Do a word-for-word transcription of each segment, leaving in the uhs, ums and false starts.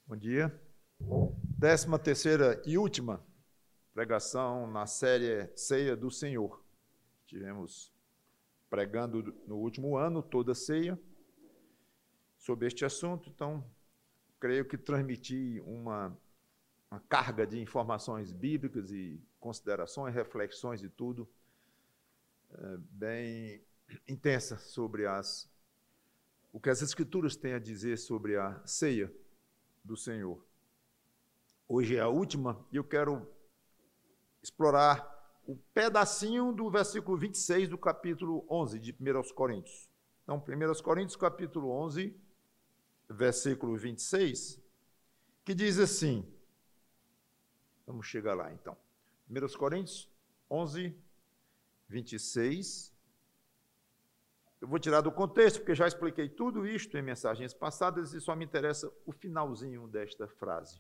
Bom dia. Décima terceira e última pregação na série Ceia do Senhor. Tivemos pregando no último ano toda a ceia sobre este assunto, então creio que transmiti uma, uma carga de informações bíblicas e considerações, reflexões e tudo, é, bem intensa sobre as, o que as Escrituras têm a dizer sobre a ceia do Senhor. Hoje é a última e eu quero explorar o pedacinho do versículo vinte e seis do capítulo onze de primeira aos Coríntios. Então, primeira aos Coríntios, capítulo onze, versículo vinte e seis, que diz assim, vamos chegar lá então. primeira aos Coríntios onze, vinte e seis. Eu vou tirar do contexto, porque já expliquei tudo isto em mensagens passadas e só me interessa o finalzinho desta frase.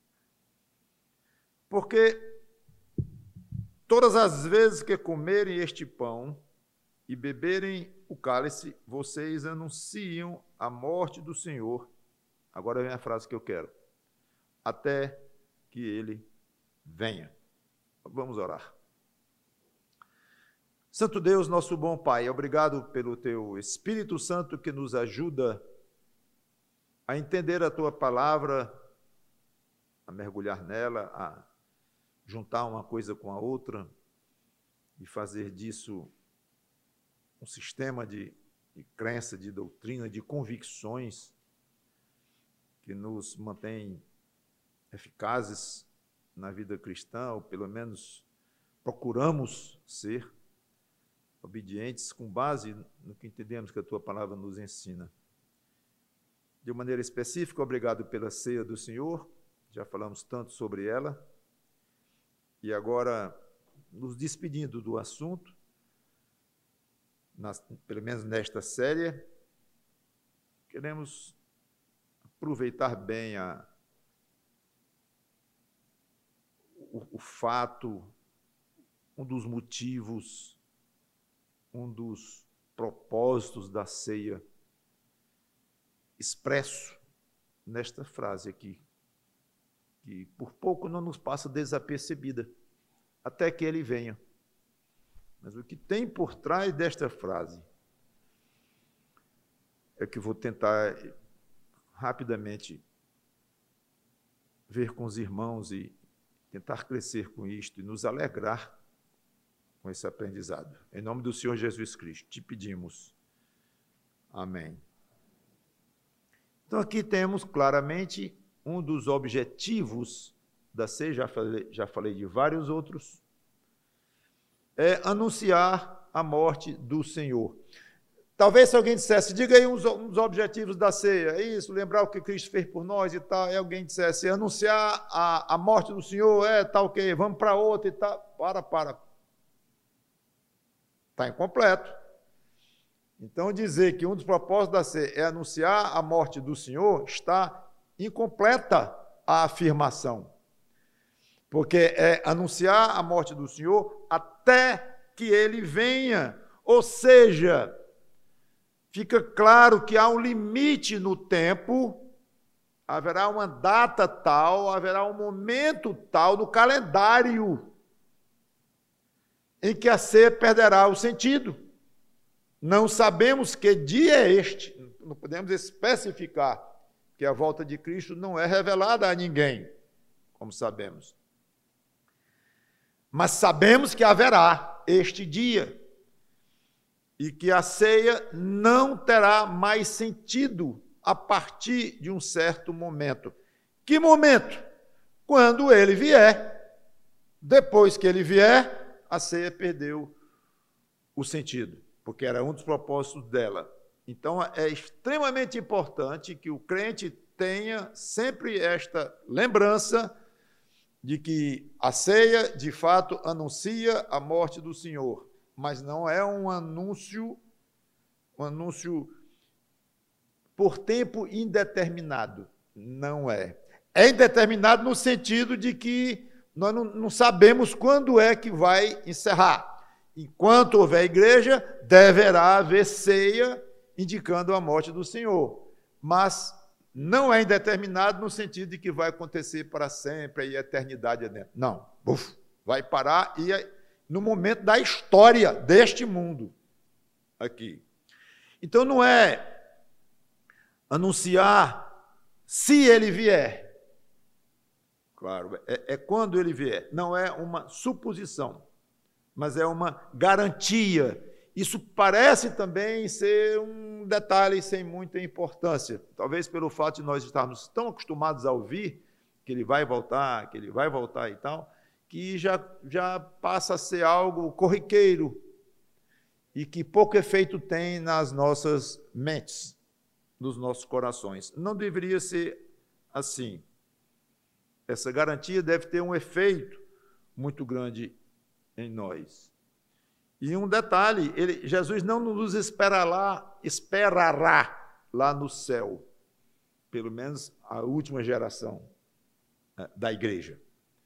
Porque todas as vezes que comerem este pão e beberem o cálice, vocês anunciam a morte do Senhor. Agora vem a frase que eu quero. Até que ele venha. Vamos orar. Santo Deus, nosso bom Pai, obrigado pelo Teu Espírito Santo que nos ajuda a entender a Tua palavra, a mergulhar nela, a juntar uma coisa com a outra e fazer disso um sistema de, de crença, de doutrina, de convicções que nos mantém eficazes na vida cristã, ou pelo menos procuramos ser obedientes com base no que entendemos que a Tua palavra nos ensina. De maneira específica, obrigado pela ceia do Senhor, já falamos tanto sobre ela, e agora, nos despedindo do assunto, nas, pelo menos nesta série, queremos aproveitar bem a, o, o fato, um dos motivos, um dos propósitos da ceia expresso nesta frase aqui, que por pouco não nos passa desapercebida, até que ele venha. Mas o que tem por trás desta frase é que vou tentar rapidamente ver com os irmãos e tentar crescer com isto e nos alegrar com esse aprendizado. Em nome do Senhor Jesus Cristo, te pedimos. Amém. Então, aqui temos claramente um dos objetivos da ceia, já falei, já falei de vários outros, é anunciar a morte do Senhor. Talvez se alguém dissesse, diga aí uns, uns objetivos da ceia, é isso, lembrar o que Cristo fez por nós e tal, e alguém dissesse, anunciar a, a morte do Senhor, é tal, ok, vamos para outra e tal, para, para. Está incompleto. Então, dizer que um dos propósitos da ceia é anunciar a morte do Senhor, está incompleta a afirmação. Porque é anunciar a morte do Senhor até que ele venha. Ou seja, fica claro que há um limite no tempo, haverá uma data tal, haverá um momento tal no calendário em que a ceia perderá o sentido. Não sabemos que dia é este, não podemos especificar, que a volta de Cristo não é revelada a ninguém, como sabemos. Mas sabemos que haverá este dia e que a ceia não terá mais sentido a partir de um certo momento. Que momento? Quando ele vier. Depois que ele vier, a ceia perdeu o sentido, porque era um dos propósitos dela. Então, é extremamente importante que o crente tenha sempre esta lembrança de que a ceia, de fato, anuncia a morte do Senhor, mas não é um anúncio, um anúncio por tempo indeterminado. Não é. É indeterminado no sentido de que nós não, não sabemos quando é que vai encerrar. Enquanto houver igreja, deverá haver ceia indicando a morte do Senhor. Mas não é indeterminado no sentido de que vai acontecer para sempre e a eternidade adentro. Não, uf, vai parar e é no momento da história deste mundo aqui. Então não é anunciar se ele vier. Claro, é, é quando ele vier. Não é uma suposição, mas é uma garantia. Isso parece também ser um detalhe sem muita importância. Talvez pelo fato de nós estarmos tão acostumados a ouvir que ele vai voltar, que ele vai voltar e tal, que já, já passa a ser algo corriqueiro e que pouco efeito tem nas nossas mentes, nos nossos corações. Não deveria ser assim. Essa garantia deve ter um efeito muito grande em nós. E um detalhe, ele, Jesus não nos espera lá, esperará lá no céu, pelo menos a última geração da igreja.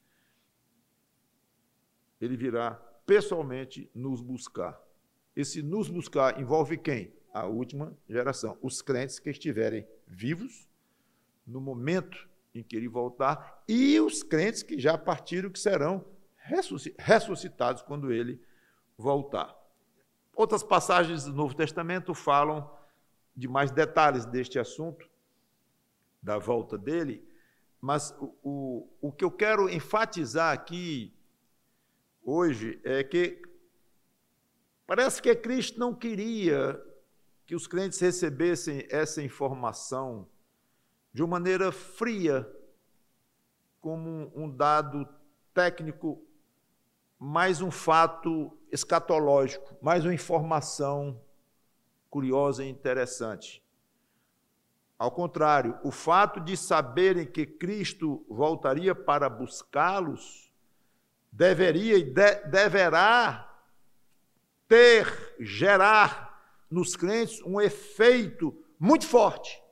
Ele virá pessoalmente nos buscar. Esse nos buscar envolve quem? A última geração, os crentes que estiverem vivos no momento em que ele voltar e os crentes que já partiram, que serão ressuscitados quando ele voltar. Outras passagens do Novo Testamento falam de mais detalhes deste assunto, da volta dele, mas o, o, o que eu quero enfatizar aqui hoje é que parece que Cristo não queria que os crentes recebessem essa informação de uma maneira fria, como um dado técnico, mais um fato escatológico, mais uma informação curiosa e interessante. Ao contrário, o fato de saberem que Cristo voltaria para buscá-los deveria e de, deverá ter, gerar nos crentes um efeito muito forte,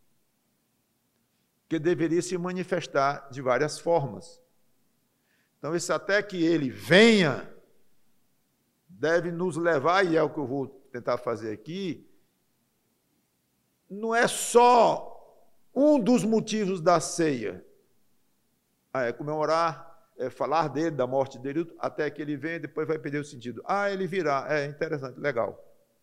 que deveria se manifestar de várias formas. Então, isso até que ele venha, deve nos levar, e é o que eu vou tentar fazer aqui, não é só um dos motivos da ceia, ah, é comemorar, é falar dele, da morte dele, até que ele venha, depois vai perder o sentido. Ah, ele virá, é interessante, legal.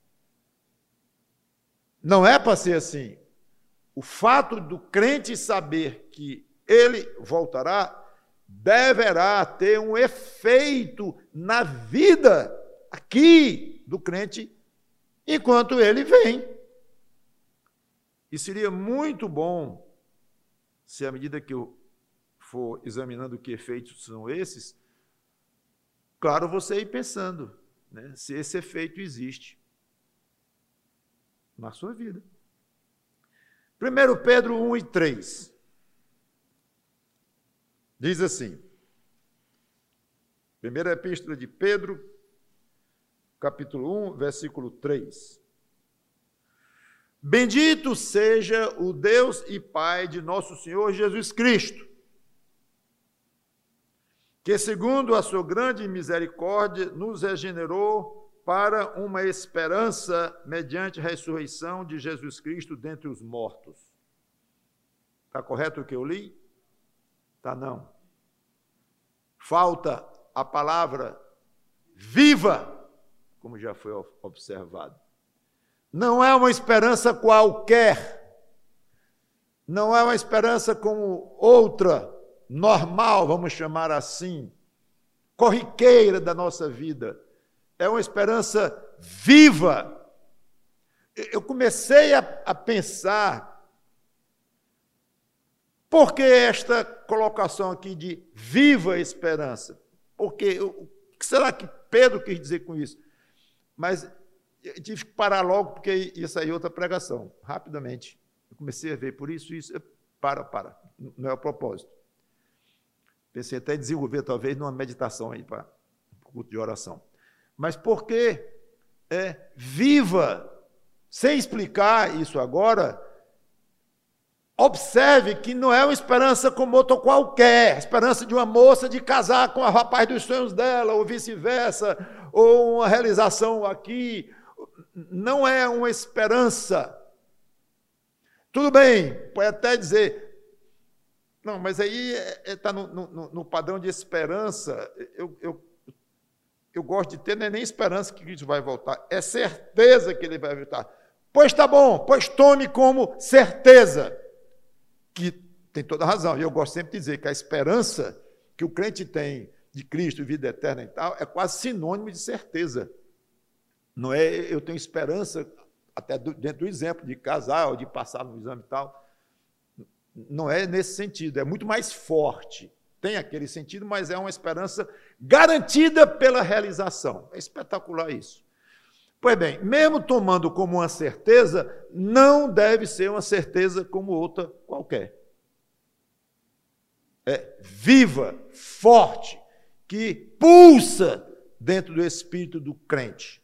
Não é para ser assim. O fato do crente saber que ele voltará deverá ter um efeito na vida aqui do crente enquanto ele vem. E seria muito bom se, à medida que eu for examinando que efeitos são esses, claro, você ir pensando, né, se esse efeito existe na sua vida. primeiro Pedro um e três. Diz assim, primeira epístola de Pedro, capítulo um, versículo três. Bendito seja o Deus e Pai de nosso Senhor Jesus Cristo, que segundo a sua grande misericórdia nos regenerou para uma esperança mediante a ressurreição de Jesus Cristo dentre os mortos. Está correto o que eu li? Está não. Falta a palavra viva, como já foi observado. Não é uma esperança qualquer, não é uma esperança como outra, normal, vamos chamar assim, corriqueira da nossa vida. É uma esperança viva. Eu comecei a, a pensar, por que esta colocação aqui de viva esperança? Porque, o que será que Pedro quis dizer com isso? Mas eu tive que parar logo, porque ia sair outra pregação, rapidamente. Eu comecei a ver, por isso, isso, para, para, não é o propósito. Pensei até em desenvolver, talvez, numa meditação aí, para o culto de oração. Mas por que é viva? Sem explicar isso agora, observe que não é uma esperança como outra qualquer, a esperança de uma moça de casar com o rapaz dos sonhos dela, ou vice-versa, ou uma realização aqui. Não é uma esperança. Tudo bem, pode até dizer, não, mas aí está no, no, no padrão de esperança. Eu, eu, eu gosto de ter, não é nem esperança que Cristo vai voltar, é certeza que ele vai voltar. Pois está bom, pois tome como certeza, que tem toda a razão. E eu gosto sempre de dizer que a esperança que o crente tem de Cristo, vida eterna e tal, é quase sinônimo de certeza. Não é, eu tenho esperança, até dentro do exemplo de casar ou de passar no exame e tal, não é nesse sentido, é muito mais forte. Tem aquele sentido, mas é uma esperança garantida pela realização. É espetacular isso. Pois bem, mesmo tomando como uma certeza, não deve ser uma certeza como outra qualquer. É viva, forte, que pulsa dentro do espírito do crente.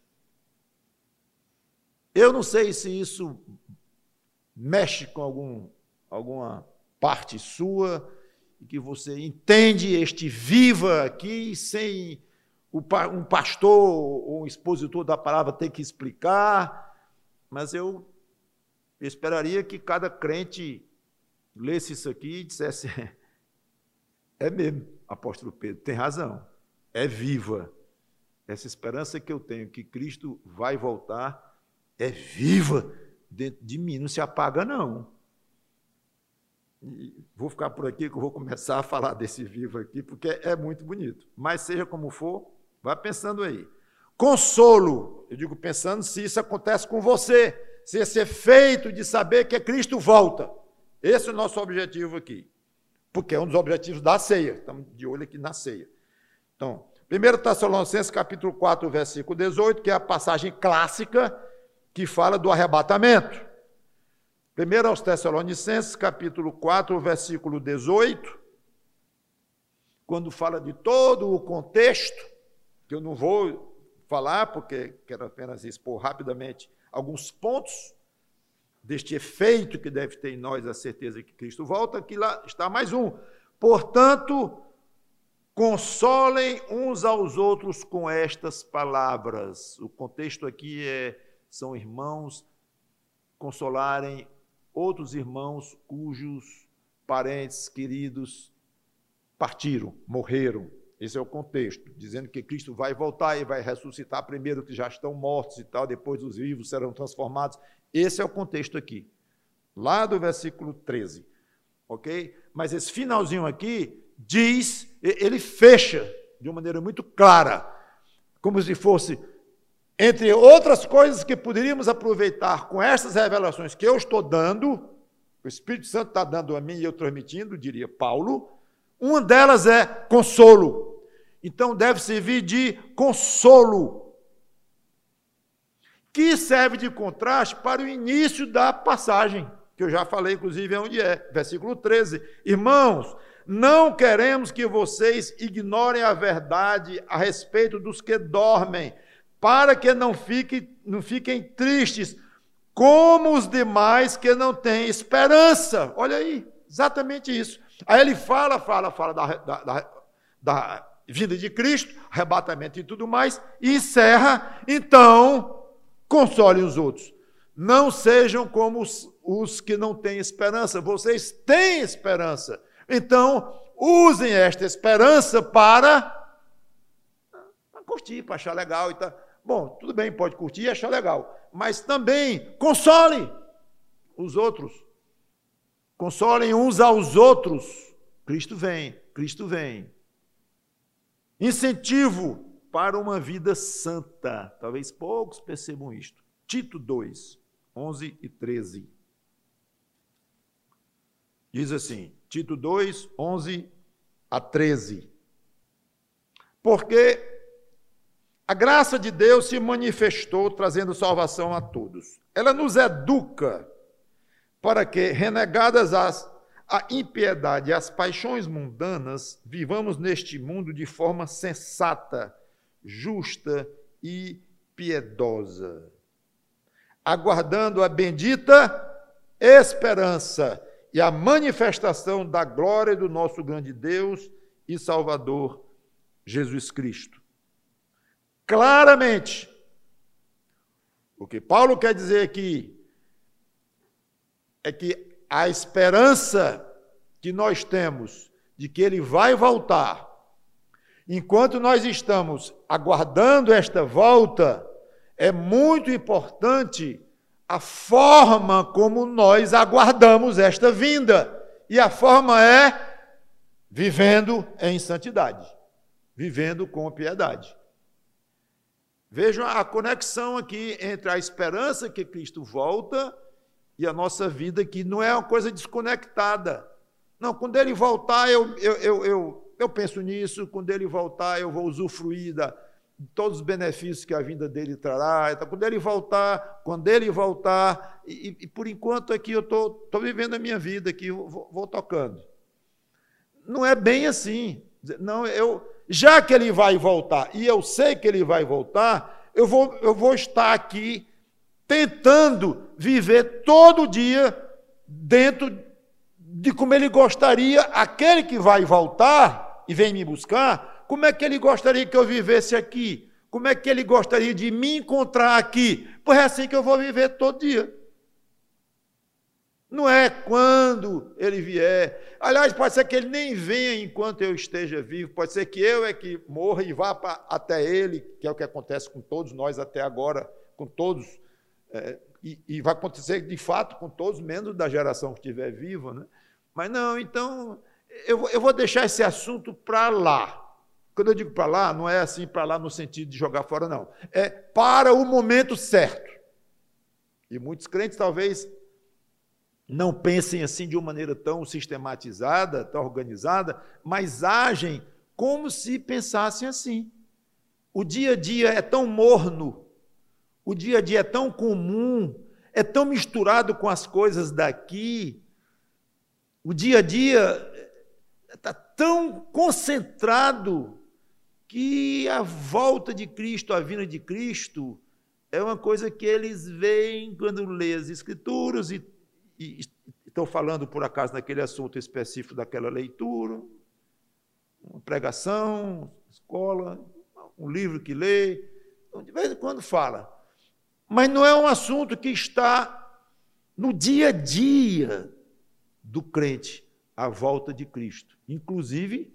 Eu não sei se isso mexe com algum, alguma parte sua, e que você entende este viva aqui, sem um pastor ou um expositor da palavra ter que explicar, mas eu esperaria que cada crente lesse isso aqui e dissesse, é mesmo, apóstolo Pedro, tem razão, é viva. Essa esperança que eu tenho, que Cristo vai voltar, é viva dentro de mim, não se apaga, não. E vou ficar por aqui, que eu vou começar a falar desse vivo aqui, porque é muito bonito. Mas seja como for, vá pensando aí. Consolo, eu digo pensando se isso acontece com você, se esse efeito de saber que Cristo volta. Esse é o nosso objetivo aqui, porque é um dos objetivos da ceia. Estamos de olho aqui na ceia. Então, primeiro Tessalonicenses, capítulo quatro, versículo dezoito, que é a passagem clássica que fala do arrebatamento. Primeiro aos Tessalonicenses, capítulo quatro, versículo dezoito, quando fala de todo o contexto, que eu não vou falar, porque quero apenas expor rapidamente alguns pontos deste efeito que deve ter em nós a certeza que Cristo volta, que lá está mais um. Portanto, consolem uns aos outros com estas palavras. O contexto aqui é, são irmãos consolarem outros irmãos cujos parentes queridos partiram, morreram. Esse é o contexto, dizendo que Cristo vai voltar e vai ressuscitar primeiro que já estão mortos e tal, depois os vivos serão transformados. Esse é o contexto aqui, lá do versículo treze, ok? Mas esse finalzinho aqui diz, ele fecha de uma maneira muito clara, como se fosse, entre outras coisas que poderíamos aproveitar com essas revelações que eu estou dando, o Espírito Santo está dando a mim e eu transmitindo, diria Paulo, uma delas é consolo. Então deve servir de consolo, que serve de contraste para o início da passagem, que eu já falei, inclusive, onde é, versículo treze. Irmãos, não queremos que vocês ignorem a verdade a respeito dos que dormem, para que não fiquem, não fiquem tristes, como os demais que não têm esperança. Olha aí, exatamente isso. Aí ele fala, fala, fala da, da, da, da vinda de Cristo, arrebatamento e tudo mais, e encerra, então, consolem os outros. Não sejam como os, os que não têm esperança, vocês têm esperança. Então, usem esta esperança para, para curtir, para achar legal e tal. Bom, tudo bem, pode curtir e achar legal, mas também console os outros. Consolem uns aos outros. Cristo vem, Cristo vem. Incentivo para uma vida santa. Talvez poucos percebam isto. Tito dois, onze e treze. Diz assim, Tito dois, onze a treze. Porque a graça de Deus se manifestou trazendo salvação a todos. Ela nos educa para que, renegadas as, a impiedade e as paixões mundanas, vivamos neste mundo de forma sensata, justa e piedosa, aguardando a bendita esperança e a manifestação da glória do nosso grande Deus e Salvador, Jesus Cristo. Claramente, o que Paulo quer dizer aqui, é que a esperança que nós temos de que ele vai voltar, enquanto nós estamos aguardando esta volta, é muito importante a forma como nós aguardamos esta vinda. E a forma é vivendo em santidade, vivendo com piedade. Vejam a conexão aqui entre a esperança que Cristo volta e a nossa vida, que não é uma coisa desconectada. Não, quando ele voltar, eu, eu, eu, eu, eu penso nisso, quando ele voltar, eu vou usufruir da, de todos os benefícios que a vinda dele trará. Então, quando ele voltar, quando ele voltar, e, e por enquanto aqui eu estou tô, tô vivendo a minha vida aqui, vou, vou tocando. Não é bem assim. Não, eu, já que ele vai voltar, e eu sei que ele vai voltar, eu vou, eu vou estar aqui tentando viver todo dia dentro de como ele gostaria, aquele que vai voltar e vem me buscar, como é que ele gostaria que eu vivesse aqui? Como é que ele gostaria de me encontrar aqui? Pois é assim que eu vou viver todo dia. Não é quando ele vier. Aliás, pode ser que ele nem venha enquanto eu esteja vivo, pode ser que eu é que morra e vá pra, até ele, que é o que acontece com todos nós até agora, com todos, é, e, e vai acontecer de fato com todos, menos da geração que estiver viva, né? Mas não, então, eu, eu vou deixar esse assunto para lá. Quando eu digo para lá, não é assim para lá no sentido de jogar fora, não. É para o momento certo. E muitos crentes talvez não pensem assim de uma maneira tão sistematizada, tão organizada, mas agem como se pensassem assim. O dia a dia é tão morno, o dia a dia é tão comum, é tão misturado com as coisas daqui, o dia a dia está tão concentrado que a volta de Cristo, a vinda de Cristo, é uma coisa que eles veem quando lêem as Escrituras e E estão falando, por acaso, naquele assunto específico daquela leitura, uma pregação, escola, um livro que lê, de vez em quando fala. Mas não é um assunto que está no dia a dia do crente, a volta de Cristo. Inclusive,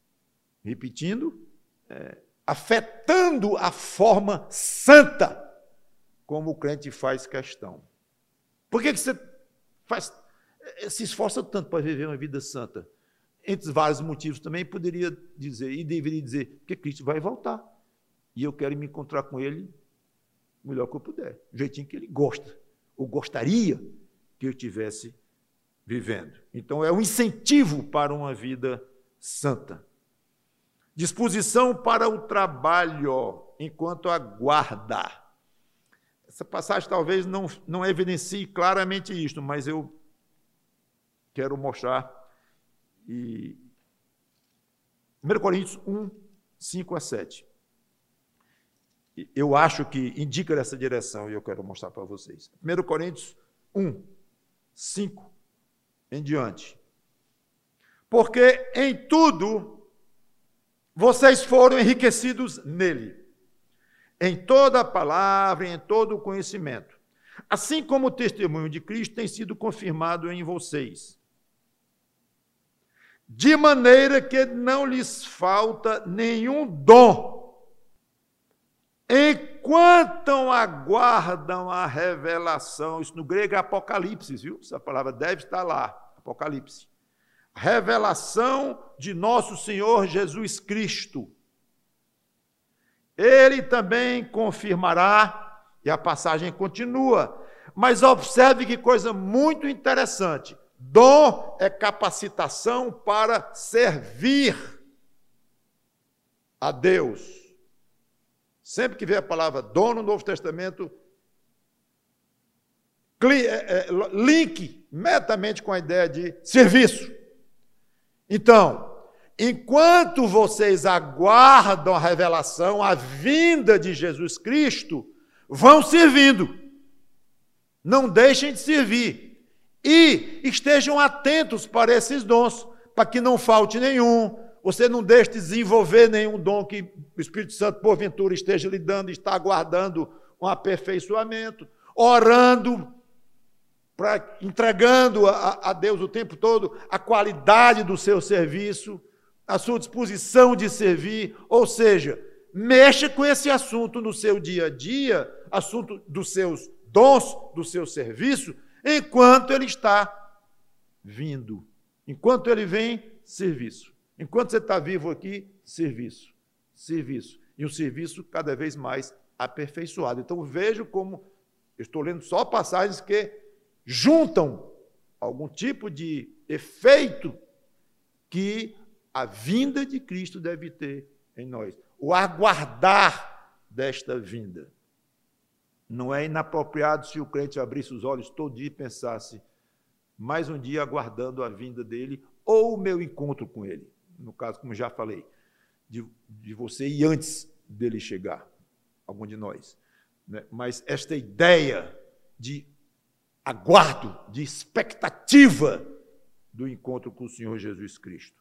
repetindo, é, afetando a forma santa como o crente faz questão. Por que que você Faz, se esforça tanto para viver uma vida santa? Entre vários motivos também, poderia dizer, e deveria dizer, que Cristo vai voltar. E eu quero me encontrar com Ele o melhor que eu puder, do jeitinho que Ele gosta, ou gostaria que eu estivesse vivendo. Então, é um incentivo para uma vida santa. Disposição para o trabalho, enquanto aguarda. Essa passagem talvez não, não evidencie claramente isto, mas eu quero mostrar. E primeira Coríntios um, cinco a sete. Eu acho que indica essa direção e eu quero mostrar para vocês. primeira Coríntios um, cinco em diante. Porque em tudo vocês foram enriquecidos nele, em toda a palavra, em todo o conhecimento, assim como o testemunho de Cristo tem sido confirmado em vocês, de maneira que não lhes falta nenhum dom, enquanto aguardam a revelação. Isso no grego é Apocalipse, viu? Essa palavra deve estar lá, Apocalipse. Revelação de nosso Senhor Jesus Cristo. Ele também confirmará, e a passagem continua, mas observe que coisa muito interessante. Dom é capacitação para servir a Deus. Sempre que vê a palavra dom no Novo Testamento, link imediatamente com a ideia de serviço. Então, enquanto vocês aguardam a revelação, a vinda de Jesus Cristo, vão servindo. Não deixem de servir. E estejam atentos para esses dons, para que não falte nenhum. Você não deixe de desenvolver nenhum dom que o Espírito Santo, porventura, esteja lhe dando, está aguardando um aperfeiçoamento, orando, pra, entregando a, a Deus o tempo todo a qualidade do seu serviço, a sua disposição de servir, ou seja, mexa com esse assunto no seu dia a dia, assunto dos seus dons, do seu serviço, enquanto ele está vindo. Enquanto ele vem, serviço. Enquanto você está vivo aqui, serviço. Serviço. E um serviço cada vez mais aperfeiçoado. Então, vejo como, eu estou lendo só passagens que juntam algum tipo de efeito que a vinda de Cristo deve ter em nós. O aguardar desta vinda. Não é inapropriado se o crente abrisse os olhos todo dia e pensasse, mais um dia aguardando a vinda dele ou o meu encontro com ele. No caso, como já falei, de, de você ir antes dele chegar, algum de nós. Né? Mas esta ideia de aguardo, de expectativa do encontro com o Senhor Jesus Cristo.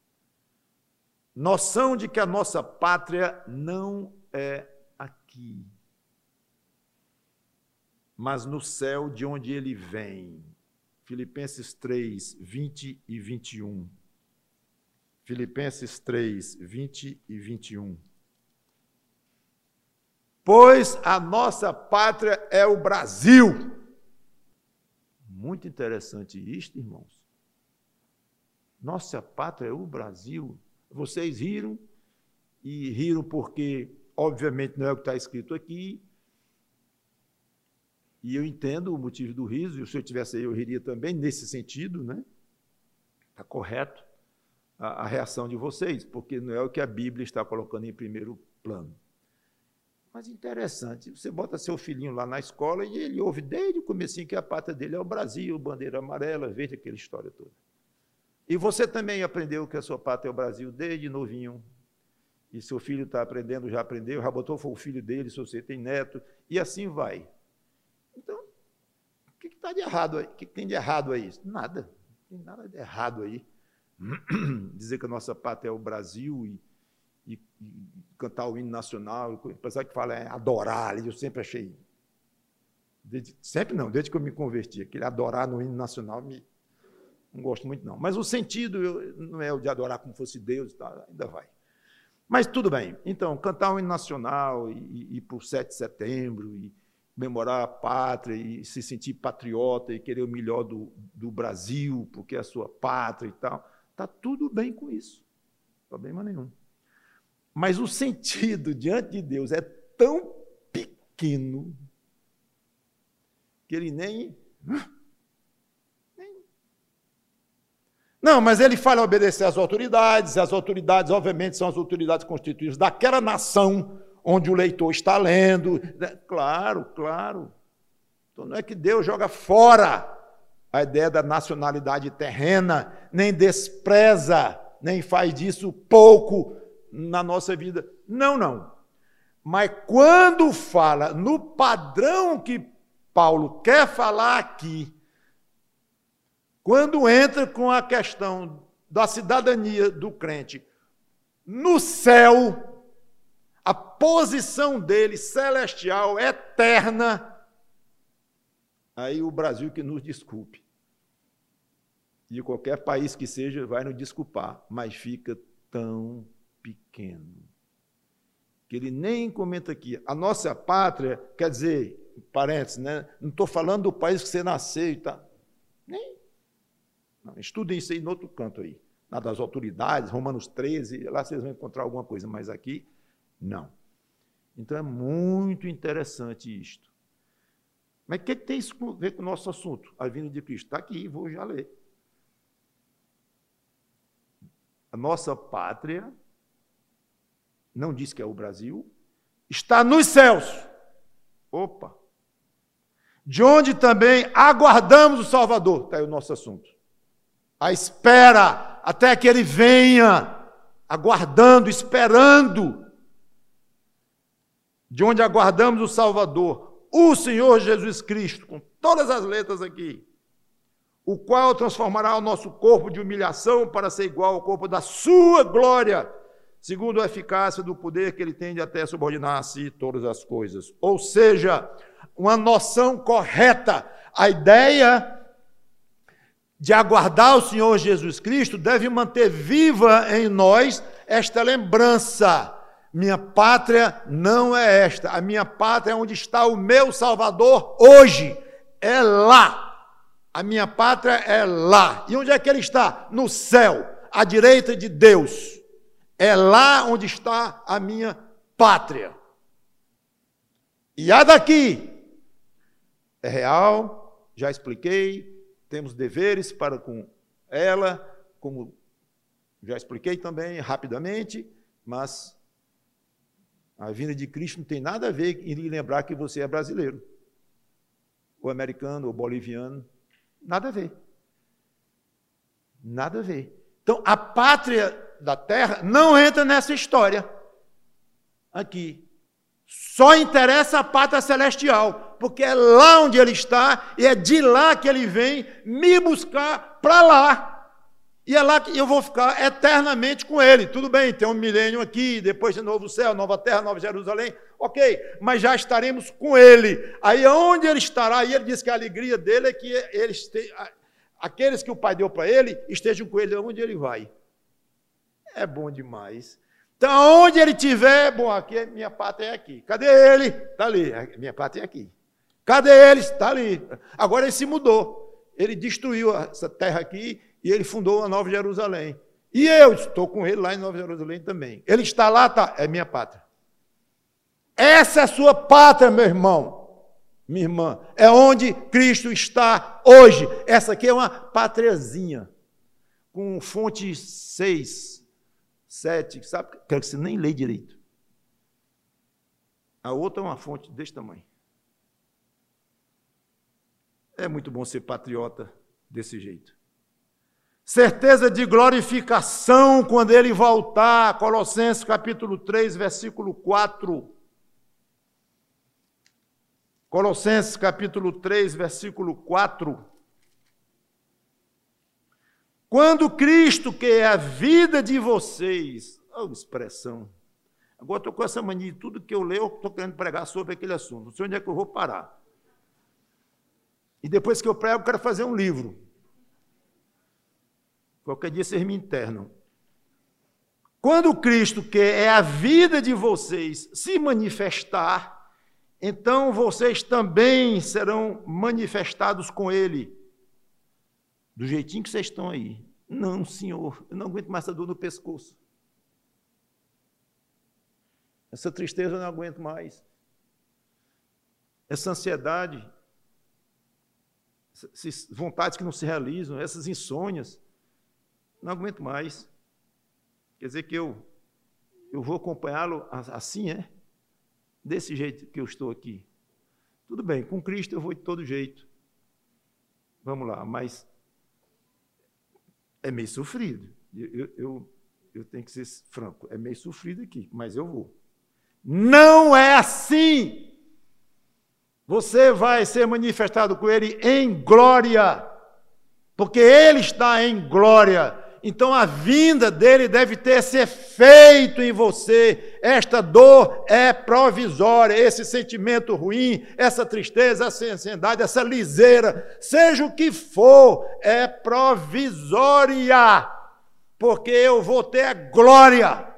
Noção de que a nossa pátria não é aqui, mas no céu de onde ele vem. Filipenses três, vinte e vinte e um. Filipenses três, vinte e vinte e um. Pois a nossa pátria é o Brasil. Muito interessante isto, irmãos. Nossa pátria é o Brasil. Vocês riram, e riram porque, obviamente, não é o que está escrito aqui, e eu entendo o motivo do riso, e se eu tivesse aí, eu riria também, nesse sentido, né? Está correto a, a reação de vocês, porque não é o que a Bíblia está colocando em primeiro plano. Mas interessante, você bota seu filhinho lá na escola e ele ouve desde o comecinho que a pátria dele é o Brasil, bandeira amarela, verde, aquela história toda. E você também aprendeu que a sua pátria é o Brasil desde novinho. E seu filho está aprendendo, já aprendeu, já botou, foi o filho dele, se você tem neto, e assim vai. Então, o que está de errado aí? O que tem de errado aí? Nada. Não tem nada de errado aí. Dizer que a nossa pátria é o Brasil e, e, e cantar o hino nacional, apesar que fala é adorar, eu sempre achei. Desde, sempre não, desde que eu me converti, aquele adorar no hino nacional me. Não gosto muito, não. Mas o sentido eu, não é o de adorar como fosse Deus, tá? Ainda vai. Mas tudo bem. Então, cantar um hino nacional e, e ir para o sete de setembro, e comemorar a pátria, e se sentir patriota, e querer o melhor do, do Brasil, porque é a sua pátria e tal, está tudo bem com isso. Não tem problema nenhum. Mas o sentido diante de Deus é tão pequeno que ele nem... Não, mas ele fala obedecer às autoridades, e as autoridades, obviamente, são as autoridades constituídas daquela nação onde o leitor está lendo. Claro, claro. Então, não é que Deus joga fora a ideia da nacionalidade terrena, nem despreza, nem faz disso pouco na nossa vida. Não, não. Mas quando fala no padrão que Paulo quer falar aqui, quando entra com a questão da cidadania do crente no céu, a posição dele celestial, eterna, aí o Brasil que nos desculpe. E qualquer país que seja vai nos desculpar, mas fica tão pequeno que ele nem comenta aqui. A nossa pátria, quer dizer, parênteses, né? Não estou falando do país que você nasceu e tal. Nem. Não, estudem isso aí no outro canto aí, na das autoridades, Romanos treze, lá vocês vão encontrar alguma coisa, mas aqui, não. Então é muito interessante isto. Mas o que tem isso a ver com o nosso assunto? A vinda de Cristo. Está aqui, vou já ler. A nossa pátria, não diz que é o Brasil, está nos céus. Opa! De onde também aguardamos o Salvador. Está aí o nosso assunto. A espera até que ele venha, aguardando, esperando, de onde aguardamos o Salvador, o Senhor Jesus Cristo, com todas as letras aqui, o qual transformará o nosso corpo de humilhação para ser igual ao corpo da sua glória, segundo a eficácia do poder que ele tem de até subordinar a si todas as coisas. Ou seja, uma noção correta. A ideia de aguardar o Senhor Jesus Cristo deve manter viva em nós esta lembrança. Minha pátria não é esta. A minha pátria é onde está o meu Salvador hoje. É lá. A minha pátria é lá. E onde é que ele está? No céu, à direita de Deus. É lá onde está a minha pátria. E a daqui é real, já expliquei, temos deveres para com ela, como já expliquei também rapidamente, mas a vinda de Cristo não tem nada a ver em lembrar que você é brasileiro, ou americano, ou boliviano, nada a ver. Nada a ver. Então, a pátria da terra não entra nessa história aqui. Só interessa a pátria celestial, porque é lá onde ele está e é de lá que ele vem me buscar para lá. E é lá que eu vou ficar eternamente com ele. Tudo bem, tem um milênio aqui, depois de novo céu, nova terra, nova Jerusalém, ok, mas já estaremos com ele. Aí onde ele estará, e ele diz que a alegria dele é que ele este, aqueles que o Pai deu para ele estejam com ele onde ele vai. É bom demais. Então, onde ele estiver, bom, aqui, minha pátria é aqui. Cadê ele? Está ali. Minha pátria é aqui. Cadê ele? Está ali. Agora ele se mudou. Ele destruiu essa terra aqui e ele fundou a Nova Jerusalém. E eu estou com ele lá em Nova Jerusalém também. Ele está lá, tá? É minha pátria. Essa é a sua pátria, meu irmão, minha irmã. É onde Cristo está hoje. Essa aqui é uma pátriazinha, com fonte seis. Sete, sabe? Quero que você nem lê direito. A outra é uma fonte desse tamanho. É muito bom ser patriota desse jeito. Certeza de glorificação quando ele voltar. Colossenses capítulo três, versículo quatro. Colossenses capítulo três, versículo quatro. Quando Cristo, que é a vida de vocês, oh, expressão, agora estou com essa mania de tudo que eu leio, eu estou querendo pregar sobre aquele assunto, não sei onde é que eu vou parar. E depois que eu prego, eu quero fazer um livro. Qualquer dia vocês me internam. Quando Cristo, que é a vida de vocês, se manifestar, então vocês também serão manifestados com Ele. Do jeitinho que vocês estão aí. Não, senhor, eu não aguento mais essa dor no pescoço. Essa tristeza eu não aguento mais. Essa ansiedade, essas vontades que não se realizam, essas insônias, não aguento mais. Quer dizer que eu, eu vou acompanhá-lo assim, é? Desse jeito que eu estou aqui. Tudo bem, com Cristo eu vou de todo jeito. Vamos lá, mas é meio sofrido. Eu, eu, eu tenho que ser franco. É meio sofrido aqui, mas eu vou. Não é assim. Você vai ser manifestado com Ele em glória, porque Ele está em glória. Então a vinda dele deve ter esse efeito em você. Esta dor é provisória, esse sentimento ruim, essa tristeza, essa ansiedade, essa liseira, seja o que for, é provisória, porque eu vou ter a glória,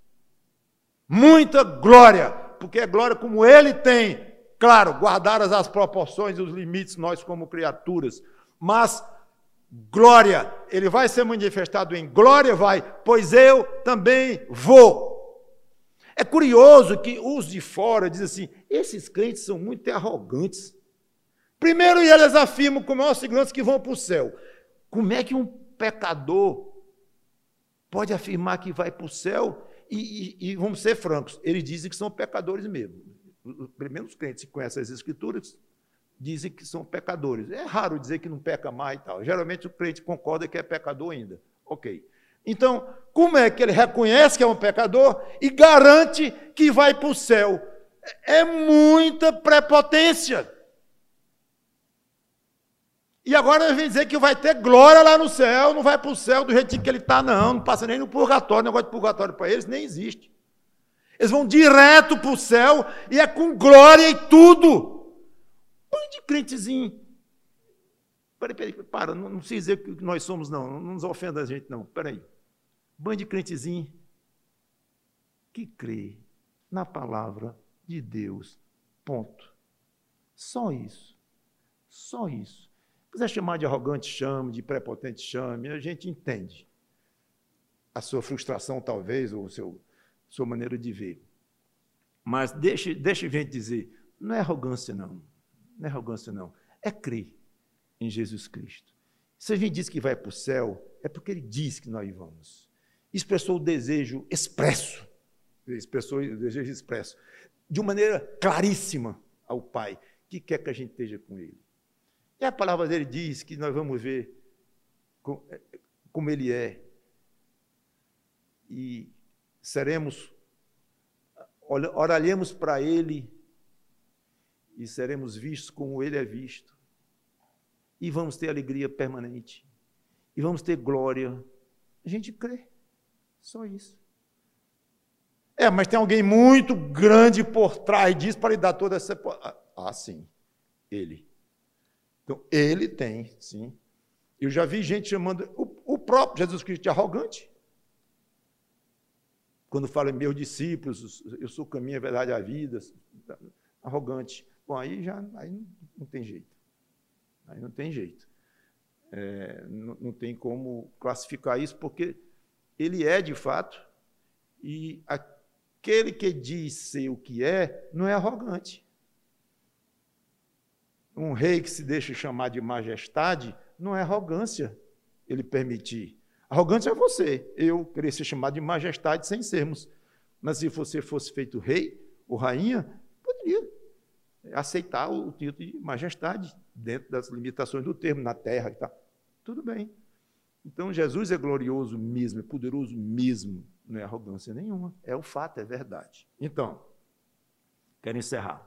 muita glória, porque é glória como ele tem, claro, guardadas as proporções e os limites, nós como criaturas, mas glória, ele vai ser manifestado em glória, vai, pois eu também vou. É curioso que os de fora dizem assim, esses crentes são muito arrogantes. Primeiro eles afirmam com maior segurança que vão para o céu. Como é que um pecador pode afirmar que vai para o céu? E, e, e vamos ser francos, eles dizem que são pecadores mesmo. Primeiro os crentes que conhecem as Escrituras dizem que são pecadores. É raro dizer que não peca mais e tal. Geralmente o crente concorda que é pecador ainda. Ok. Então, como é que ele reconhece que é um pecador e garante que vai para o céu? É muita prepotência. E agora ele vem dizer que vai ter glória lá no céu, não vai para o céu do jeitinho que ele está, não, não passa nem no purgatório, negócio de purgatório para eles nem existe. Eles vão direto para o céu e é com glória e tudo. Põe de crentezinho. Peraí, peraí, para, não, não precisa dizer que nós somos, não, não nos ofenda a gente, não, peraí. Banho de crentezinho que crê na palavra de Deus, ponto. Só isso, só isso. Se quiser chamar de arrogante, chame, de prepotente, chame, a gente entende a sua frustração, talvez, ou a seu, sua maneira de ver. Mas deixe, deixe a gente dizer, não é arrogância, não, não é arrogância, não, é crer em Jesus Cristo. Se a gente diz que vai para o céu, é porque ele diz que nós vamos. Expressou o desejo expresso, expressou o desejo expresso, de uma maneira claríssima ao Pai, que quer que a gente esteja com ele. E a palavra dele diz que nós vamos ver como ele é, e seremos, olharemos para ele, e seremos vistos como ele é visto, e vamos ter alegria permanente, e vamos ter glória. A gente crê, só isso. É, mas tem alguém muito grande por trás disso para lhe dar toda essa... Ah, sim, ele. Então, ele tem, sim. Eu já vi gente chamando o, o próprio Jesus Cristo de arrogante. Quando fala, meus discípulos, eu sou o caminho, a verdade e a vida, arrogante. Bom, aí já aí não, não tem jeito. Aí não tem jeito. É, não, não tem como classificar isso, porque ele é, de fato, e aquele que diz ser o que é, não é arrogante. Um rei que se deixa chamar de majestade, não é arrogância ele permitir. Arrogância é você, eu querer ser chamado de majestade sem sermos. Mas se você fosse feito rei ou rainha, poderia aceitar o título de majestade, dentro das limitações do termo, na terra e tal. Tudo bem. Então, Jesus é glorioso mesmo, é poderoso mesmo, não é arrogância nenhuma, é o fato, é verdade. Então, quero encerrar.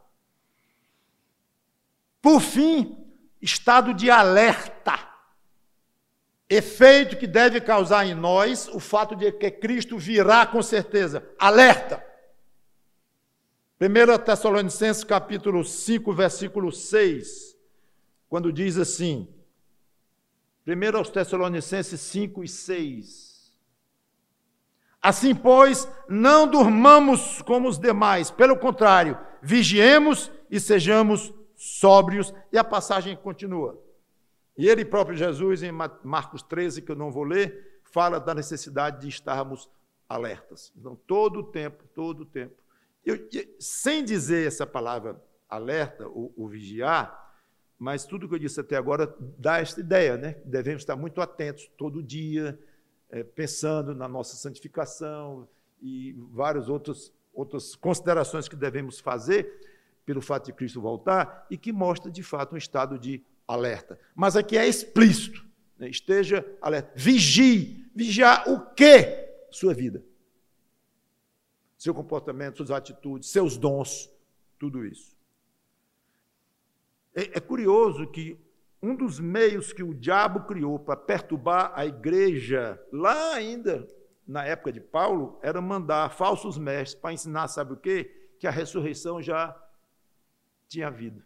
Por fim, estado de alerta. Efeito que deve causar em nós o fato de que Cristo virá com certeza. Alerta. primeira Tessalonicenses, capítulo cinco, versículo seis, quando diz assim, primeira Tessalonicenses cinco e seis. Assim, pois, não durmamos como os demais, pelo contrário, vigiemos e sejamos sóbrios, e a passagem continua. E ele próprio, Jesus, em Marcos treze, que eu não vou ler, fala da necessidade de estarmos alertas. Então, todo o tempo, todo o tempo. Eu, sem dizer essa palavra alerta ou, ou vigiar, mas tudo que eu disse até agora dá esta ideia, né? Devemos estar muito atentos todo dia, é, pensando na nossa santificação e várias outras, outras considerações que devemos fazer pelo fato de Cristo voltar, e que mostra, de fato, um estado de alerta. Mas aqui é explícito, né? Esteja alerta. Vigie. Vigiar o quê? Sua vida. Seu comportamento, suas atitudes, seus dons, tudo isso. É, é curioso que um dos meios que o diabo criou para perturbar a igreja, lá ainda na época de Paulo, era mandar falsos mestres para ensinar, sabe o quê? Que a ressurreição já tinha havido.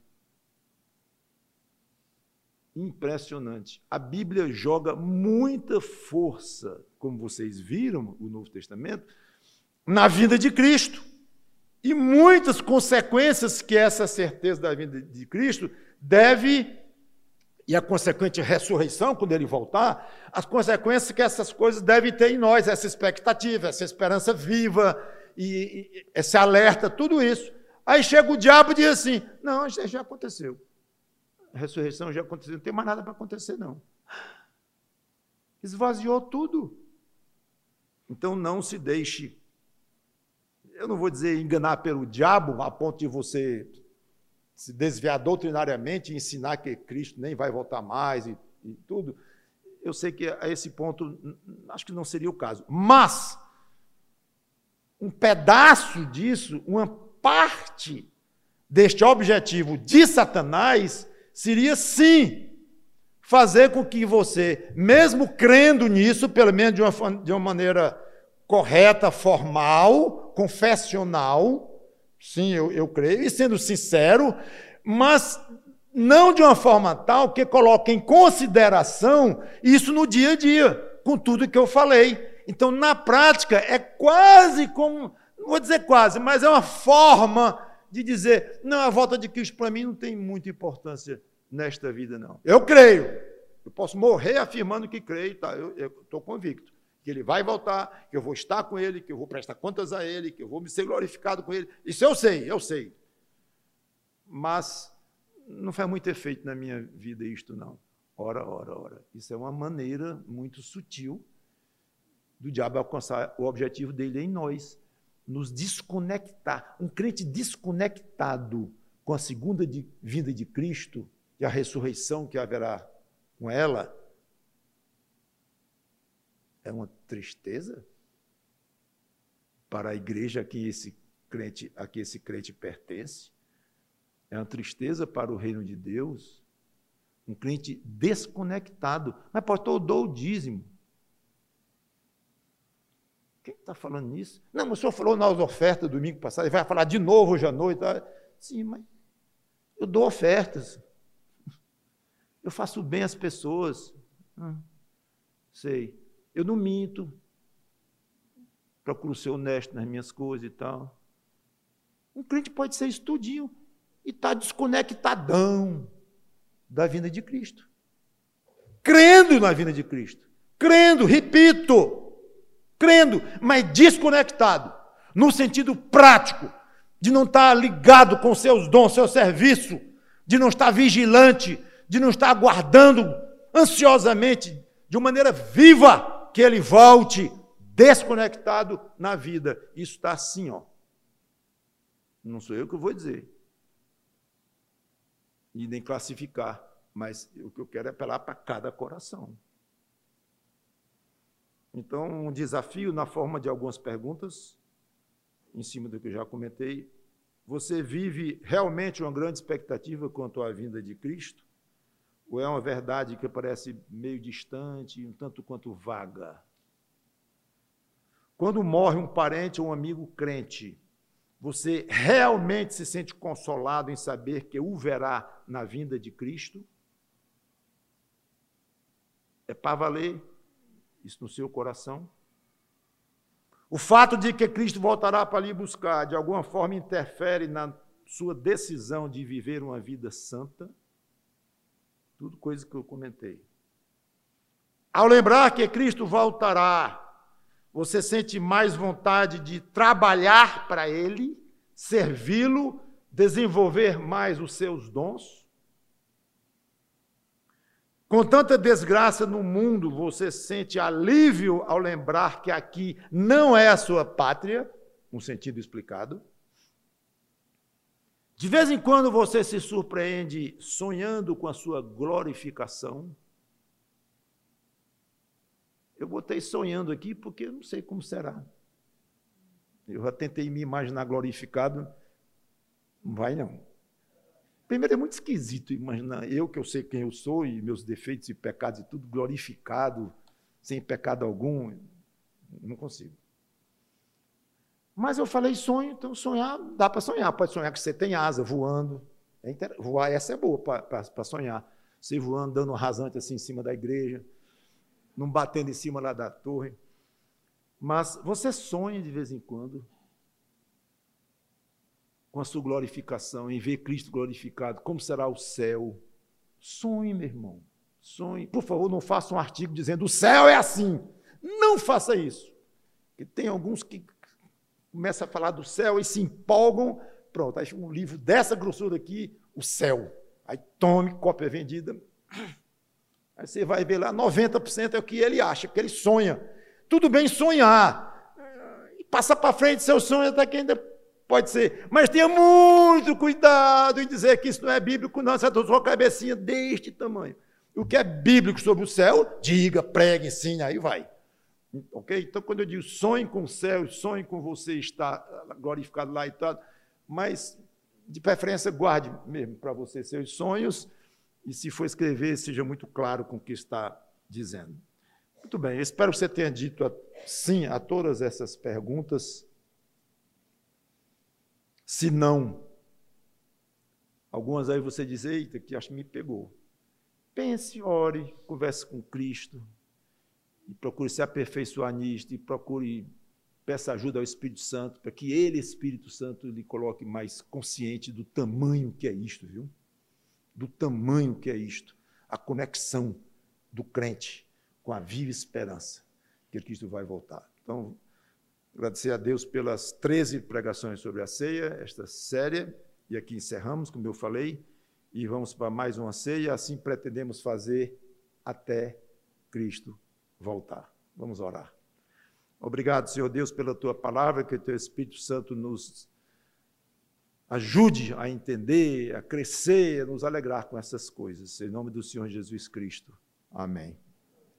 Impressionante. A Bíblia joga muita força, como vocês viram, o Novo Testamento, na vinda de Cristo. E muitas consequências que essa certeza da vinda de Cristo deve, e a consequente ressurreição, quando ele voltar, as consequências que essas coisas devem ter em nós, essa expectativa, essa esperança viva, e, e esse alerta, tudo isso. Aí chega o diabo e diz assim, não, isso já aconteceu. A ressurreição já aconteceu, não tem mais nada para acontecer, não. Esvaziou tudo. Então, não se deixe, eu não vou dizer enganar pelo diabo, a ponto de você se desviar doutrinariamente e ensinar que Cristo nem vai voltar mais e, e tudo. Eu sei que a esse ponto, acho que não seria o caso. Mas, um pedaço disso, uma parte deste objetivo de Satanás, seria, sim, fazer com que você, mesmo crendo nisso, pelo menos de uma, de uma maneira correta, formal, confessional, sim, eu, eu creio, e sendo sincero, mas não de uma forma tal que coloque em consideração isso no dia a dia, com tudo que eu falei. Então, na prática, é quase como, não vou dizer quase, mas é uma forma de dizer, não, a volta de Cristo para mim não tem muita importância nesta vida, não. Eu creio, eu posso morrer afirmando que creio, tá? Eu estou convicto que ele vai voltar, que eu vou estar com ele, que eu vou prestar contas a ele, que eu vou me ser glorificado com ele. Isso eu sei, eu sei. Mas não faz muito efeito na minha vida isto, não. Ora, ora, ora. Isso é uma maneira muito sutil do diabo alcançar o objetivo dele em nós, nos desconectar. Um crente desconectado com a segunda de, vinda de Cristo e a ressurreição que haverá com ela, é uma tristeza para a igreja a que esse crente, a que esse crente pertence. É uma tristeza para o reino de Deus. Um crente desconectado. Mas, pastor, eu dou o dízimo. Quem está falando nisso? Não, mas o senhor falou nas ofertas domingo passado, ele vai falar de novo hoje à noite. Tá? Sim, mas eu dou ofertas. Eu faço bem às pessoas. Hum, sei. Eu não minto. Procuro ser honesto nas minhas coisas e tal. Um crente pode ser estudinho e está desconectadão da vinda de Cristo. Crendo na vinda de Cristo. Crendo, repito, crendo, mas desconectado, no sentido prático, de não estar ligado com seus dons, seu serviço, de não estar vigilante, de não estar aguardando ansiosamente, de uma maneira viva, que ele volte, desconectado na vida. Isso está assim, ó. Não sou eu que vou dizer. E nem classificar, mas o que eu quero é apelar para cada coração. Então, um desafio na forma de algumas perguntas, em cima do que eu já comentei. Você vive realmente uma grande expectativa quanto à vinda de Cristo? Ou é uma verdade que parece meio distante, um tanto quanto vaga? Quando morre um parente ou um amigo crente, você realmente se sente consolado em saber que o verá na vinda de Cristo? É para valer isso no seu coração? O fato de que Cristo voltará para lhe buscar, de alguma forma, interfere na sua decisão de viver uma vida santa? Tudo coisa que eu comentei. Ao lembrar que Cristo voltará, você sente mais vontade de trabalhar para Ele, servi-lo, desenvolver mais os seus dons? Com tanta desgraça no mundo, você sente alívio ao lembrar que aqui não é a sua pátria, no sentido explicado? De vez em quando você se surpreende sonhando com a sua glorificação? Eu botei sonhando aqui porque eu não sei como será. Eu já tentei me imaginar glorificado, não vai não. Primeiro, é muito esquisito imaginar eu, que eu sei quem eu sou, e meus defeitos e pecados e tudo, glorificado, sem pecado algum, não consigo. Mas eu falei sonho, então sonhar, dá para sonhar. Pode sonhar que você tem asa, voando. É inter... Voar, essa é boa para sonhar. Você voando, dando um rasante assim em cima da igreja, não batendo em cima lá da torre. Mas você sonha de vez em quando com a sua glorificação, em ver Cristo glorificado, como será o céu. Sonhe, meu irmão, sonhe. Por favor, não faça um artigo dizendo o céu é assim. Não faça isso. Porque tem alguns que começam a falar do céu e se empolgam. Pronto, aí um livro dessa grossura aqui, o céu. Aí tome, cópia vendida. Aí você vai ver lá, noventa por cento é o que ele acha, que ele sonha. Tudo bem sonhar. E passa para frente seu sonho até que ainda pode ser. Mas tenha muito cuidado em dizer que isso não é bíblico, não. Você tem sua cabecinha deste tamanho. O que é bíblico sobre o céu, diga, pregue, ensine, aí vai. Ok? Então, quando eu digo sonhe com o céu, sonhe com você estar glorificado lá e tal, mas, de preferência, guarde mesmo para você seus sonhos e se for escrever, seja muito claro com o que está dizendo. Muito bem, eu espero que você tenha dito a, sim a todas essas perguntas. Se não, algumas aí você diz, eita, que acho que me pegou. Pense, ore, converse com Cristo, e procure se aperfeiçoar nisto, e procure, peça ajuda ao Espírito Santo, para que ele, Espírito Santo, lhe coloque mais consciente do tamanho que é isto, viu? Do tamanho que é isto, a conexão do crente com a viva esperança que Cristo vai voltar. Então, agradecer a Deus pelas treze pregações sobre a ceia, esta série, e aqui encerramos, como eu falei, e vamos para mais uma ceia, assim pretendemos fazer até Cristo voltar. Vamos orar. Obrigado, Senhor Deus, pela Tua palavra, que o Teu Espírito Santo nos ajude a entender, a crescer, a nos alegrar com essas coisas. Em nome do Senhor Jesus Cristo. Amém.